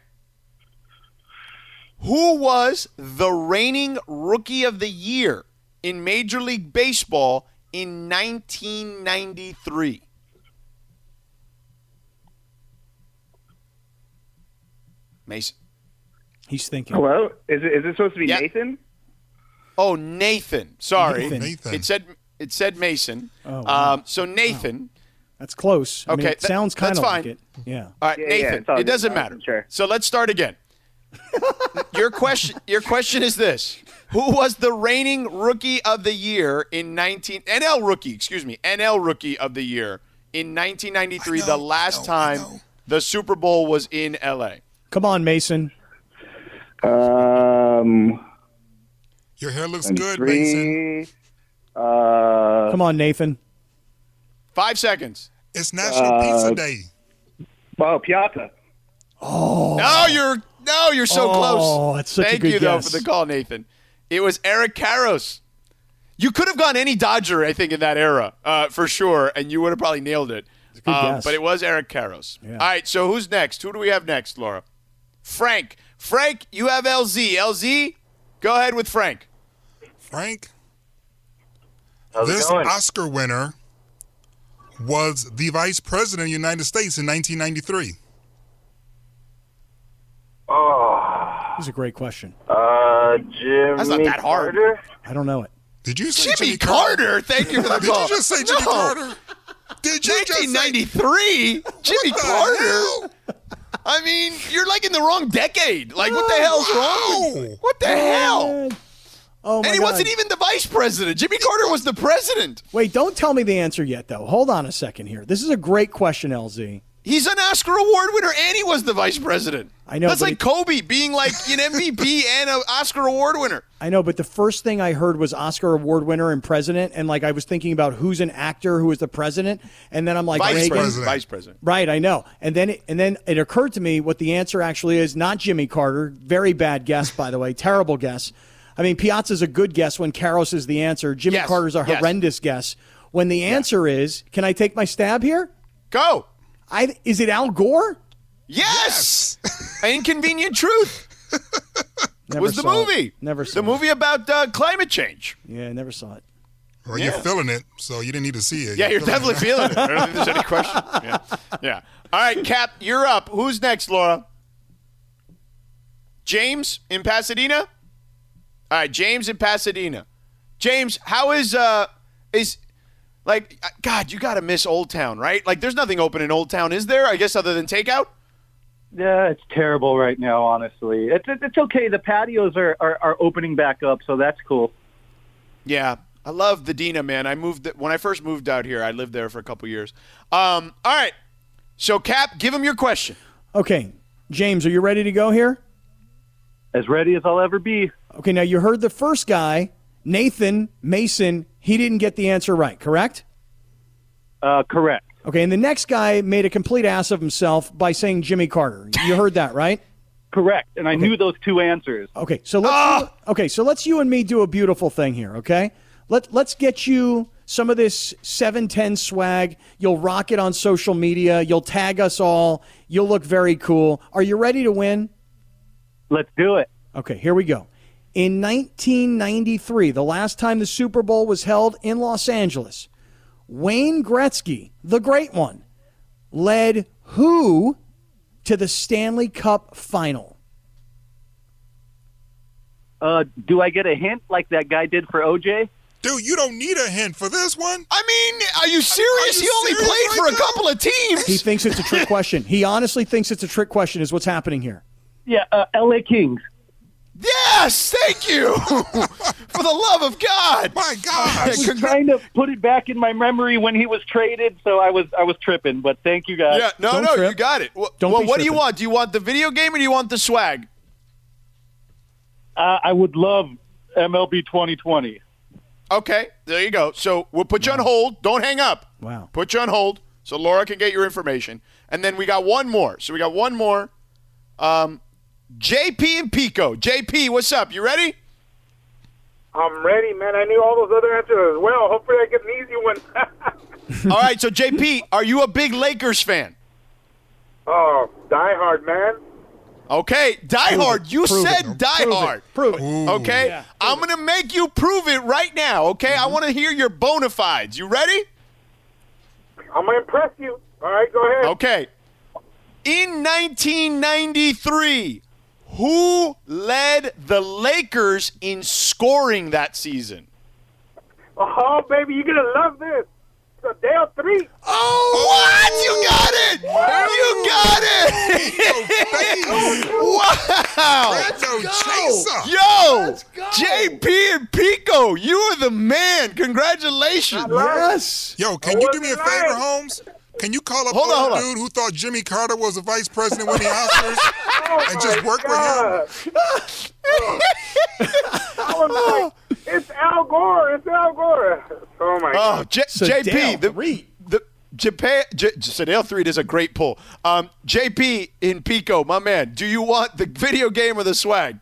Who was the reigning Rookie of the Year in Major League Baseball in nineteen ninety-three? Mason.
He's thinking.
Hello? Is it, is it supposed to be
Yep.
Nathan?
Oh, Nathan. Sorry.
Nathan.
Nathan.
It said it said Mason.
Oh, wow.
um, so Nathan.
That's close. I mean,
Okay,
it
that-
sounds kind
that's
of like
fine.
it. Yeah.
All right,
Yeah, yeah,
Nathan.
it's all
it
good.
doesn't
I
matter.
wasn't sure.
So let's start again. your question. Your question is this: who was the reigning Rookie of the Year in nineteen N L Rookie? Excuse me, N L Rookie of the Year in nineteen ninety-three?
I know,
The last
I know, I
time
know.
the Super Bowl was in L A.
Come on, Mason.
Um,
Your hair looks good, Mason.
three, uh,
Come on, Nathan.
Five seconds.
It's National
Uh,
Pizza Day.
oh, Piazza.
Oh.
No, you're no, you're so
Oh,
close.
that's such a
Thank
good
you though
guess.
for the call, Nathan. It was Eric Karros. You could have gone any Dodger, I think, in that era, uh, for sure, and you would have probably nailed it.
a good
Um,
guess.
but it was Eric Karros.
Yeah.
All right, so who's next? Who do we have next, Laura? Frank. Frank, you have L Z. L Z, go ahead with Frank.
Frank,
How's it
this
going?
Oscar winner was the Vice President of the United States in nineteen ninety-three.
Oh,
This is a great question.
uh, Jimmy
That's not that hard.
Carter?
I don't know it.
Did you say
Jimmy, Carter. Thank you for the
Did
call.
you just say Jimmy
No.
Carter? Did you just say
nineteen ninety-three? Jimmy
What the
Carter?
hell?
I mean, you're like in the wrong decade. Like, what the hell's wrong? with you?
Wow.
What the hell?
Oh, my
And he
God.
wasn't even the vice president. Jimmy Carter was the president.
Wait, don't tell me the answer yet, though. Hold on a second here. This is a great question, L Z.
He's an Oscar award winner, and he was the vice president.
I know,
That's
but
like
it-
Kobe being like an M V P and an Oscar award winner.
I know, but the first thing I heard was Oscar award winner and president, and like I was thinking about who's an actor who is the president, and then I'm like
Vice
Reagan.
president. Vice president.
Right, I know. And then it, and then it occurred to me what the answer actually is. Not Jimmy Carter. Very bad guess, by the way. Terrible guess. I mean, Piazza's a good guess when Karros is the answer. Jimmy
Yes,
Carter's a
yes.
horrendous guess. When the answer is, can I take my stab here?
Go.
I is it Al Gore?
Yes. Inconvenient Truth
Never
was the
saw it.
movie.
Never saw
The
it.
movie about uh, climate change.
Yeah, I never saw it.
Well,
Yeah.
you're feeling it, so you didn't need to see it.
Yeah, you're
feeling
definitely
it.
feeling it. I don't think there's any question. Yeah. Yeah. All right, Cap, you're up. Who's next, Laura? James in Pasadena? All right, James in Pasadena. James, how is uh is like uh, God, you got to miss Old Town, right? Like there's nothing open in Old Town, is there? I guess other than takeout?
Yeah, it's terrible right now, honestly. It's it's okay. The patios are, are, are opening back up, so that's cool.
Yeah. I love the Dina, man. I moved when I first moved out here. I lived there for a couple years. Um, all right. So, Cap, give him your question.
Okay, James, are you ready to go here?
As ready as I'll ever be.
Okay, now you heard the first guy, Nathan Mason. He didn't get the answer right, correct?
Uh, correct.
Okay, and the next guy made a complete ass of himself by saying Jimmy Carter. You heard that, right?
Correct, and I
Okay.
knew those two answers.
Okay, so let's okay, so let's you and me do a beautiful thing here, okay? Let let's get you some of this seven ten swag. You'll rock it on social media. You'll tag us all. You'll look very cool. Are you ready to win?
Let's do it.
Okay, here we go. In nineteen ninety-three, the last time the Super Bowl was held in Los Angeles, Wayne Gretzky, the great one, led who to the Stanley Cup final?
Uh, do I get a hint like that guy did for O J?
Dude, you don't need a hint for this one.
I mean, are you serious?
you
he only
serious
played
right
for a
now?
couple of teams.
He thinks it's a trick question. He honestly thinks it's a trick question is what's happening here.
Yeah, uh, L A Kings.
Yes, thank you. For the love of God.
My
I
gosh.
was trying to put it back in my memory when he was traded, so I was I was tripping. But thank you guys.
Yeah, no,
Don't
no,
trip.
you got it. Well,
Don't
well
be
what do you
tripping.
want? Do you want the video game or do you want the swag?
Uh, I would love M L B twenty twenty.
Okay, there you go. So we'll put you on hold. Don't hang up.
Wow.
Put you on hold so Laura can get your information. And then we got one more. So we got one more. Um, J P and Pico. J P, what's up? You ready?
I'm ready, man. I knew all those other answers as well. Hopefully I get an easy one.
All right, so J P, are you a big Lakers fan?
Oh, die hard, man.
Okay, Die Hard. You
Prove it.
said Die
Prove it.
Hard.
Prove it.
Ooh.
Okay?
Yeah,
I'm going to make you prove it right now, okay? I want to hear your bona fides. You ready?
I'm going to impress you. All right, go ahead.
Okay. In nineteen ninety-three, who led the Lakers in scoring that season?
Oh, baby, you're going to love this. So Dale three.
Oh, what? You got it! You got it! Wow!
Reto Chaser.
Yo! J P and Pico, you are the man. Congratulations.
Yes.
Yo, can you do me a favor, Holmes? Can you call up
Hold on,
the
hold on.
dude who thought Jimmy Carter was the vice president winning Oscars
Oh,
and just
my
work
God.
with
I was like, it's Al Gore. It's Al Gore. Oh, my
Oh,
God.
J-
So
J P,
Dale,
the
three.
the Japan, J- Sedale three is a great pull. Um, J P in Pico, my man. Do you want the video game or the swag?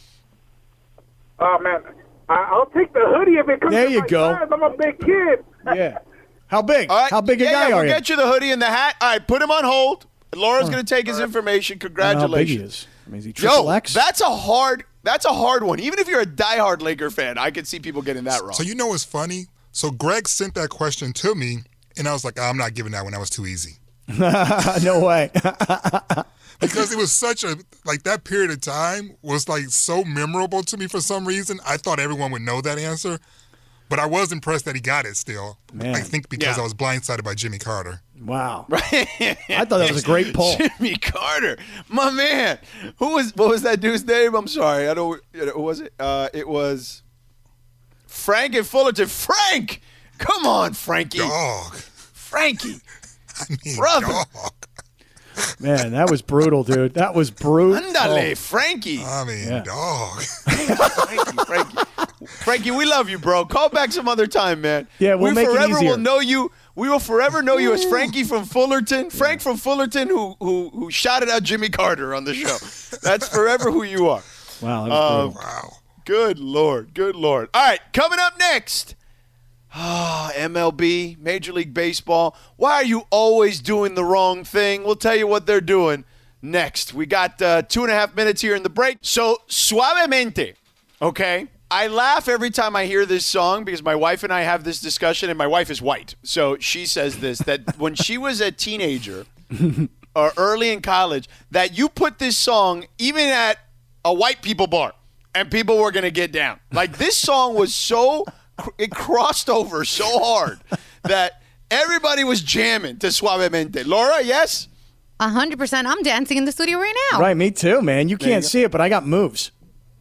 Oh, man. I- I'll take the hoodie if it comes
There
to
you
my
go.
size. I'm a big kid.
Yeah. How big?
All right.
How big a
yeah,
guy
yeah,
are
we'll
you?
get you the hoodie and the hat. All right, put him on hold. Laura's
Huh.
going to take his information.
I don't know how
Congratulations.
big he is. I mean, is he triple
Yo,
X?
that's a hard. That's a hard one. Even if you're a diehard Laker fan, I could see people getting that wrong.
So you know what's funny? So Greg sent that question to me, and I was like, I'm not giving that one. That was too easy.
No way.
Because it was such a, like that period of time was like so memorable to me for some reason. I thought everyone would know that answer. But I was impressed that he got it still.
Man.
I think because
Yeah.
I was blindsided by Jimmy Carter.
Wow.
I
I thought that was a great poll.
Jimmy Carter, my man. Who was? What was that dude's name? I'm sorry. I don't. Who was it? Uh, it was Frank and Fullerton. Frank, come on, Frankie.
Dog.
Frankie,
I mean,
Brother.
dog.
Man, that was brutal, dude. That was brutal.
Andale, Frankie.
I mean,
Yeah.
dog.
Frankie, Frankie, Frankie, we love you, bro. Call back some other time, man.
Yeah, we'll
we
make it
forever
easier.
will know you. We will forever know you as Frankie from Fullerton. Frank from Fullerton, who who who shouted out Jimmy Carter on the show. That's forever who you are.
Wow, that was
Um,
brutal.
Wow.
Good Lord. Good Lord. All right, coming up next. Ah, M L B, Major League Baseball. Why are you always doing the wrong thing? We'll tell you what they're doing next. We got uh, two and a half minutes here in the break. So, Suavemente, okay? I laugh every time I hear this song because my wife and I have this discussion, and my wife is white. So she says this, that when she was a teenager or early in college, that you put this song even at a white people bar, and people were going to get down. Like, this song was so, it crossed over so hard that everybody was jamming to Suavemente. Laura, yes?
A hundred percent. I'm dancing in the studio right now.
Right, me too, man. You
you
can't
go.
see it, but I got moves.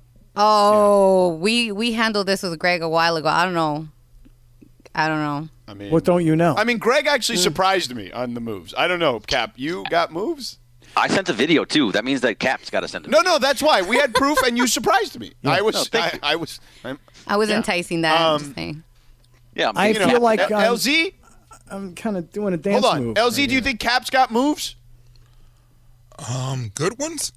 Oh, we we handled this with Greg a while ago. I don't know. I don't know.
I mean,
What don't you know?
I mean, Greg actually surprised me on the moves. I don't know, Cap. You got moves?
I sent a video too. That means that Cap's got to send it.
No, no, that's why we had proof, and you surprised me. I was,
No, thank
I, I was. I'm,
I was
Yeah.
enticing that. I'm
Um,
just saying.
Yeah, I'm
I
you
feel
know,
like
L-
um,
LZ.
I'm kind of doing a dance
Hold on,
move.
L Z.
right
do you
here.
think Cap's got moves?
Um, good ones.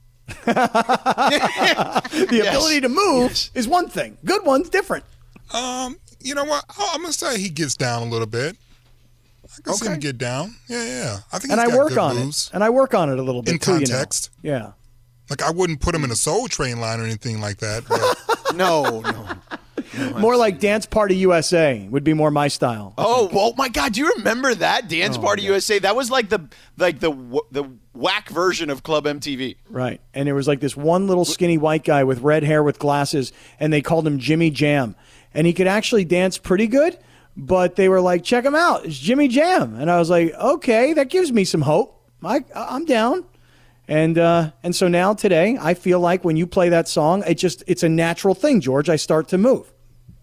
the
Yes.
ability to move
Yes.
is one thing. Good one's different.
Um, you know what? I- I'm gonna say he gets down a little bit. I can see him
Okay.
get down. Yeah, yeah. I think
And
he's
I
got
work
good
on
moves.
it. And I work on it a little bit
In
too,
context.
you know.
Like I wouldn't put him in a Soul Train line or anything like that. But
No, no.
Yeah. More like Dance Party U S A would be more my style.
Oh, well, my God! Do you remember that Dance
Oh,
Party
yeah.
U S A? That was like the like the w- the whack version of Club M T V.
Right. And there was like this one little skinny white guy with red hair with glasses, and they called him Jimmy Jam. And he could actually dance pretty good, but they were like, check him out. It's Jimmy Jam. And I was like, okay, that gives me some hope. I, I'm down. And uh, and so now today, I feel like when you play that song, it just it's a natural thing, George. I start to move.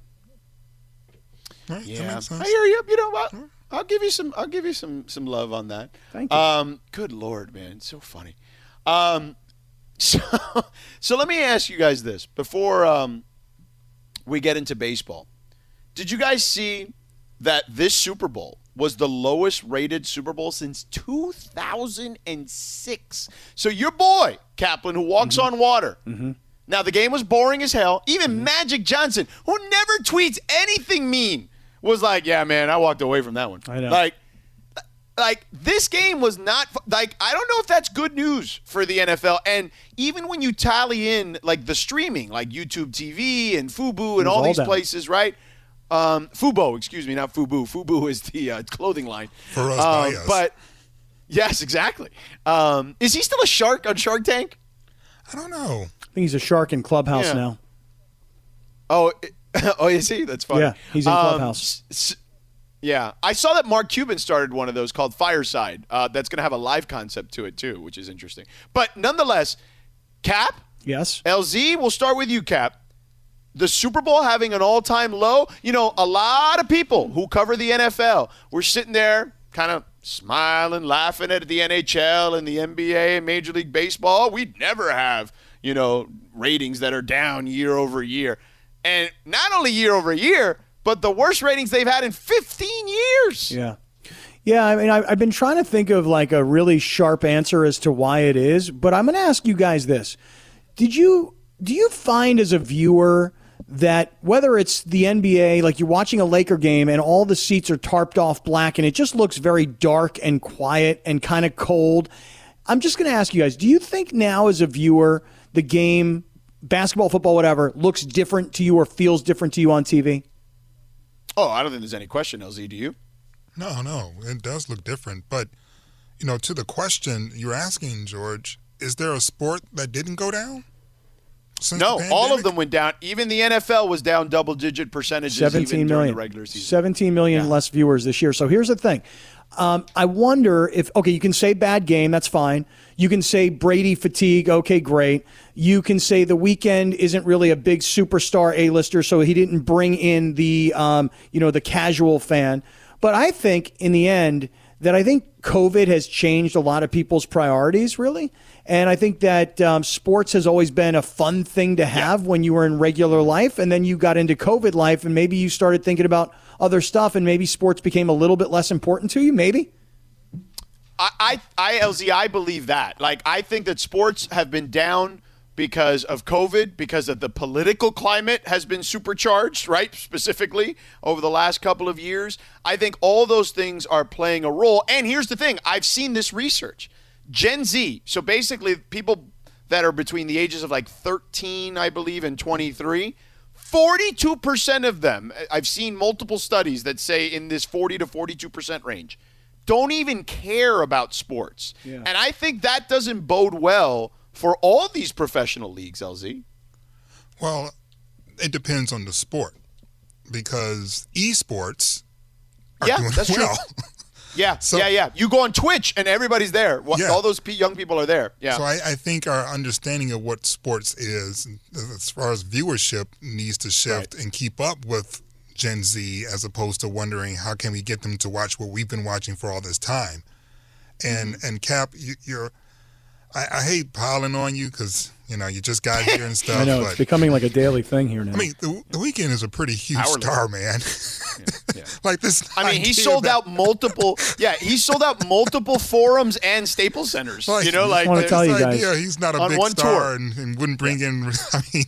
Right,
Yeah, I hear you. You know what? I'll give you some. I'll give you some some love on that.
Thank you.
Um, good Lord, man, it's so funny. Um, so so let me ask you guys this before um, we get into baseball. Did you guys see that this Super Bowl was the lowest rated Super Bowl since two thousand six? So your boy Kaplan, who walks
Mm-hmm.
on water. Now the game was boring as hell. Even
Mm-hmm.
Magic Johnson, who never tweets anything mean, was like, "Yeah, man, I walked away from that one."
I know.
Like, like this game was not like I don't know if that's good news for the N F L. And even when you tally in like the streaming, like YouTube T V and Fubo and
was
all
all
these
down.
places, right? Um, Fubo, excuse me, not Fubu. Fubu is the uh, clothing line
For us,
Um,
by us.
But yes, exactly. Um, is he still a shark on Shark Tank?
I don't know.
I think he's a shark in Clubhouse
Yeah.
now.
Oh, oh, is he? That's funny.
Yeah, he's in
Um,
Clubhouse.
s- s- yeah, I saw that Mark Cuban started one of those called Fireside. Uh, that's going to have a live concept to it too, which is interesting. But nonetheless, Cap,
Yes.
L Z, we'll start with you, Cap. The Super Bowl having an all-time low. You know, a lot of people who cover the N F L were sitting there kind of smiling, laughing at the N H L and the N B A and Major League Baseball. We'd never have, you know, ratings that are down year over year. And not only year over year, but the worst ratings they've had in fifteen years.
Yeah. Yeah, I mean, I, I've been trying to think of like a really sharp answer as to why it is, but I'm going to ask you guys this. Did you, do you find as a viewer that whether it's the N B A, like you're watching a Laker game and all the seats are tarped off black and it just looks very dark and quiet and kind of cold, I'm just going to ask you guys, do you think now as a viewer, the game, basketball, football, whatever, looks different to you or feels different to you on T V?
Oh, I don't think there's any question, L Z. Do you?
No, no, it does look different. But, you know, to the question you're asking, George, is there a sport that didn't go down? Since
No,
the
all of
pandemic?
them went down. Even the N F L was down double-digit percentages even
seventeen
during
million.
the regular season.
seventeen million
Yeah.
less viewers this year. So here's the thing. Um, I wonder if, okay, you can say bad game. That's fine. You can say Brady fatigue. Okay, great. You can say the weekend isn't really a big superstar A-lister, so he didn't bring in the, um, you know, the casual fan. But I think in the end that I think COVID has changed a lot of people's priorities, really. And I think that um, sports has always been a fun thing to have when you were in regular life. And then you got into COVID life and maybe you started thinking about other stuff and maybe sports became a little bit less important to you, maybe?
I, I, I, L Z, I believe that. Like, I think that sports have been down because of COVID, because of the political climate has been supercharged, right? Specifically over the last couple of years. I think all those things are playing a role. And here's the thing. I've seen this research. Gen Z, so basically people that are between the ages of like thirteen, I believe, and twenty-three, forty-two percent of them, I've seen multiple studies that say in this forty to forty-two percent range, don't even care about sports.
Yeah.
And I think that doesn't bode well for all these professional leagues, L Z.
Well, it depends on the sport because esports are
Yeah,
doing
that's true.
well.
Yeah,
So-
yeah, yeah. You go on Twitch and everybody's there. Wha-
Yeah.
All those pe- young people are there. Yeah.
So I, I think our understanding of what sports is, as far as viewership, needs to shift
Right.
and keep up with Gen Z, as opposed to wondering how can we get them to watch what we've been watching for all this time. And
Mm-hmm.
and Cap, you, you're, I, I hate piling on you because, you know, you just got here and stuff.
I know,
but,
it's becoming like a daily thing here now.
I mean, the, the Weeknd is a pretty huge
Hourly.
star, man.
Yeah, yeah.
Like this.
I mean, he
idea
sold
that-
out multiple. Yeah, he sold out multiple forums and Staples Centers.
Like,
you know,
I
like
wanna
the-
tell you
this
guys.
idea he's not a
On
big
one
star
tour.
and, and wouldn't bring in. I mean,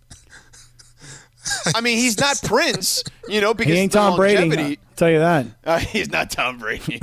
I mean, he's not Prince. You know, because
He ain't
the
Tom Brady.
longevity-
I'll tell you that.
Uh, he's not Tom Brady.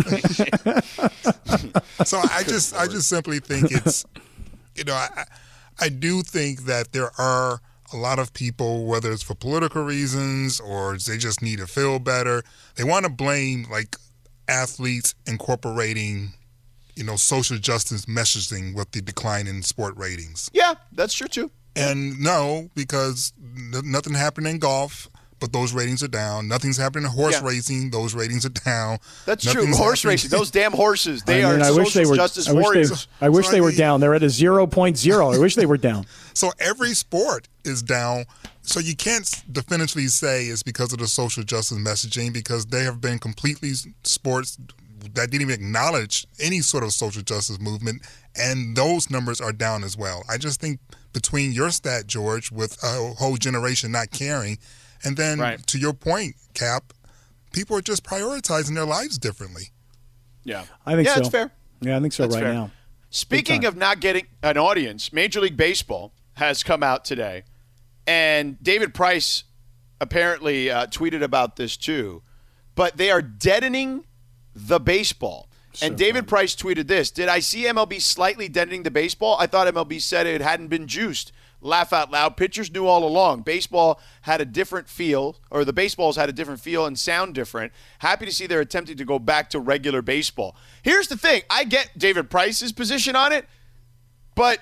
so I just, I just simply think it's, you know, I, I do think that there are a lot of people, whether it's for political reasons or they just need to feel better, they want to blame like athletes incorporating, you know, social justice messaging with the decline in sport ratings.
Yeah, that's true too.
And no, because n- nothing happened in golf, but those ratings are down. Nothing's happening in horse
Yeah.
racing; those ratings are down.
That's true.
Nothing's
Horse
happening-
racing. Those damn horses. They
I mean,
are
I
social
wish they were.
justice
I wish
warriors.
they. I wish
So
they
I
were
mean-
down. They're at a zero point zero. I wish they were down.
So every sport is down. So you can't s- definitively say it's because of the social justice messaging, because there have been completely s- sports that didn't even acknowledge any sort of social justice movement, and those numbers are down as well. I just think between your stat, George, with a whole generation not caring, and then
Right.
to your point, Cap, people are just prioritizing their lives differently.
Yeah,
I think
yeah,
so.
that's fair.
Yeah, I think so
That's
right
fair.
now.
Speaking
time.
of not getting an audience, Major League Baseball has come out today, and David Price apparently uh, tweeted about this too, but they are deadening the baseball. And David Price tweeted this: "Did I see M L B slightly deadening the baseball? I thought M L B said it hadn't been juiced. Laugh out loud. Pitchers knew all along. Baseball had a different feel, or the baseballs had a different feel and sound different. Happy to see they're attempting to go back to regular baseball." Here's the thing. I get David Price's position on it, but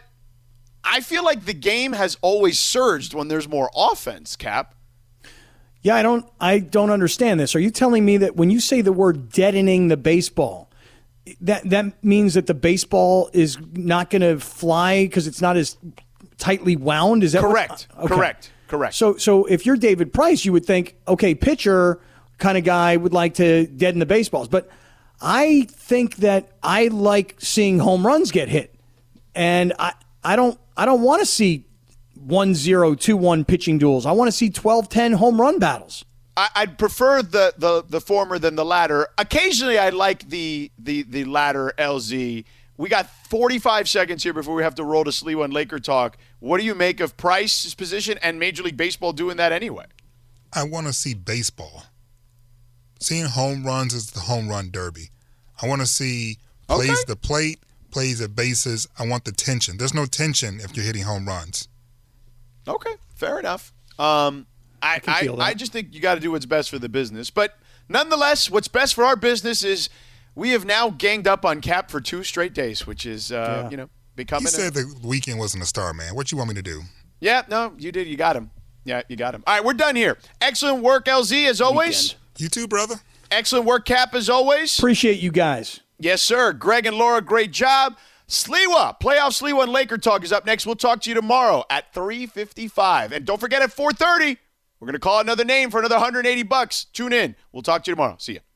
I feel like the game has always surged when there's more offense, Cap.
Yeah, I don't. I don't understand this. Are you telling me that when you say the word deadening the baseball, that that means that the baseball is not going to fly because it's not as tightly wound? Is that what-
Correct.
okay.
Correct. Correct.
So, so if you're David Price, you would think, okay, pitcher kind of guy would like to deaden the baseballs. But I think that I like seeing home runs get hit, and I, I don't, I don't want to see one zero, two one pitching duels. I want to see twelve ten home run battles.
I, I'd prefer the, the the former than the latter. Occasionally, I like the the the latter. L Z. We got forty-five seconds here before we have to roll to Sliwa and Laker talk. What do you make of Price's position and Major League Baseball doing that anyway?
I want to see baseball. Seeing home runs is the home run derby. I want to see plays
Okay.
the plate, plays at bases. I want the tension. There's no tension if you're hitting home runs.
Okay, fair enough. Um, I
can
I,
feel that.
I just think you got to do what's best for the business. But nonetheless, what's best for our business is we have now ganged up on Cap for two straight days, which is uh,
Yeah.
you know becoming.
You
a-
said the Weeknd wasn't a star, man. What you want me to do?
yeah, no, you did. You got him. Yeah, you got him. All right, we're done here. Excellent work, L Z, as always.
You too, brother.
Excellent work, Cap, as always.
Appreciate you guys.
Yes, sir. Greg and Laura, great job. Sliwa, playoff Sliwa and Laker Talk is up next. We'll talk to you tomorrow at three fifty-five. And don't forget at four thirty, we're going to call another name for another one hundred eighty bucks. Tune in. We'll talk to you tomorrow. See ya.